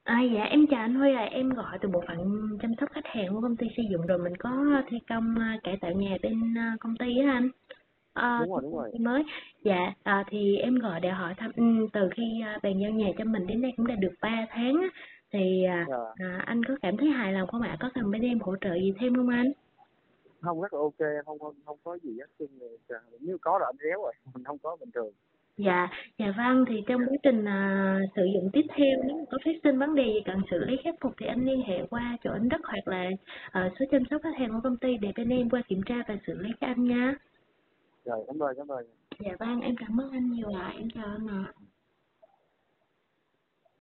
Dạ em chào anh Huy, là em gọi từ bộ phận chăm sóc khách hàng của công ty xây dựng, rồi mình có thi công cải tạo nhà bên công ty á anh. Đúng rồi, Trong đúng công rồi. ty mới. Dạ, thì em gọi để hỏi thăm, từ khi bàn giao nhà cho mình đến nay cũng đã được 3 tháng á, thì Dạ. anh có cảm thấy hài lòng không ạ? Có cần bên em hỗ trợ gì thêm không anh? Không, rất là ok, không có gì hết chung. Nếu có là anh réo rồi, mình không có bình thường. Dạ, dạ vâng, thì trong quá trình sử dụng tiếp theo, nếu mà có phát sinh vấn đề gì cần xử lý khắc phục thì anh liên hệ qua chỗ anh Đức, hoặc là số chăm sóc khách hàng của công ty để bên em qua kiểm tra và xử lý cho anh nha. Rồi, cảm ơn, cảm ơn. Dạ vâng, em cảm ơn anh nhiều ạ, em chào anh ạ.